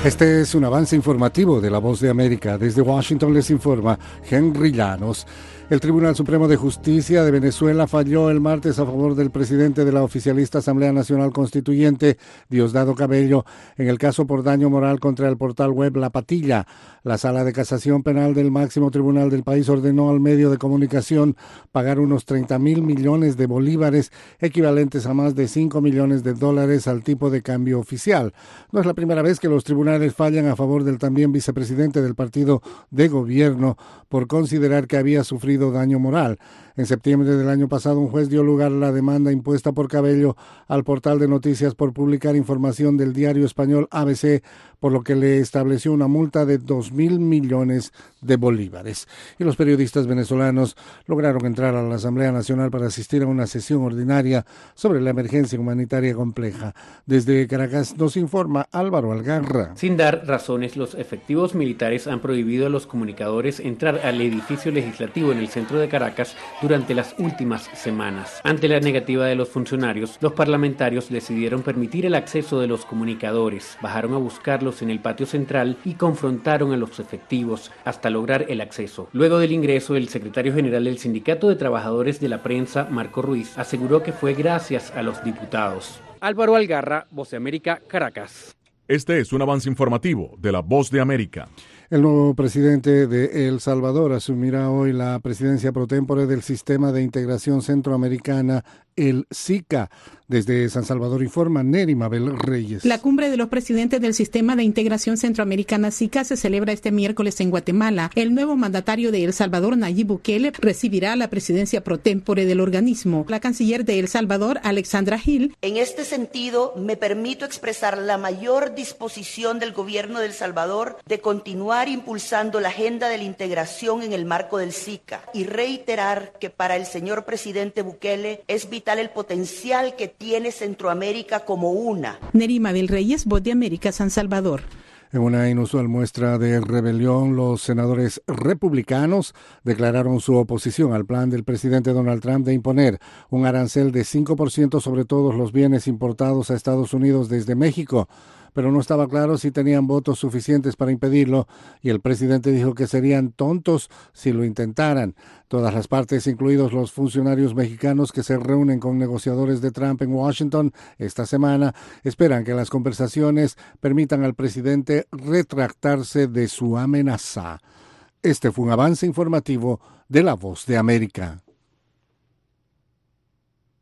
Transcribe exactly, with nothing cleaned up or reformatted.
Este es un avance informativo de La Voz de América. Desde Washington les informa Henry Llanos. El Tribunal Supremo de Justicia de Venezuela falló el martes a favor del presidente de la oficialista Asamblea Nacional Constituyente, Diosdado Cabello, en el caso por daño moral contra el portal web La Patilla. La Sala de Casación Penal del máximo tribunal del país ordenó al medio de comunicación pagar unos treinta mil millones de bolívares, equivalentes a más de cinco millones de dólares al tipo de cambio oficial. No es la primera vez que los tribunales fallan a favor del también vicepresidente del partido de gobierno por considerar que había sufrido daño moral. En septiembre del año pasado, un juez dio lugar a la demanda impuesta por Cabello al portal de noticias por publicar información del diario español A B C, por lo que le estableció una multa de dos mil millones de bolívares. Y los periodistas venezolanos lograron entrar a la Asamblea Nacional para asistir a una sesión ordinaria sobre la emergencia humanitaria compleja. Desde Caracas nos informa Álvaro Algarra. Sin dar razones, los efectivos militares han prohibido a los comunicadores entrar al edificio legislativo en el centro de Caracas durante las últimas semanas. Ante la negativa de los funcionarios, los parlamentarios decidieron permitir el acceso de los comunicadores, bajaron a buscarlos en el patio central y confrontaron a los efectivos hasta lograr el acceso. Luego del ingreso, el secretario general del Sindicato de Trabajadores de la Prensa, Marco Ruiz, aseguró que fue gracias a los diputados. Álvaro Algarra, Voz de América, Caracas. Este es un avance informativo de La Voz de América. El nuevo presidente de El Salvador asumirá hoy la presidencia pro tempore del Sistema de Integración Centroamericana, el SICA. Desde San Salvador informa Neri Mabel Reyes. La cumbre de los presidentes del Sistema de Integración Centroamericana SICA se celebra este miércoles en Guatemala. El nuevo mandatario de El Salvador, Nayib Bukele, recibirá la presidencia pro tempore del organismo. La canciller de El Salvador, Alexandra Hill. En este sentido, me permito expresar la mayor disposición del gobierno de El Salvador de continuar impulsando la agenda de la integración en el marco del SICA y reiterar que para el señor presidente Bukele es vital el potencial que tiene Centroamérica como una. Neri Mabel Reyes, Voz de América, San Salvador. En una inusual muestra de rebelión, los senadores republicanos declararon su oposición al plan del presidente Donald Trump de imponer un arancel de cinco por ciento sobre todos los bienes importados a Estados Unidos desde México, pero no estaba claro si tenían votos suficientes para impedirlo, y el presidente dijo que serían tontos si lo intentaran. Todas las partes, incluidos los funcionarios mexicanos que se reúnen con negociadores de Trump en Washington esta semana, esperan que las conversaciones permitan al presidente retractarse de su amenaza. Este fue un avance informativo de La Voz de América.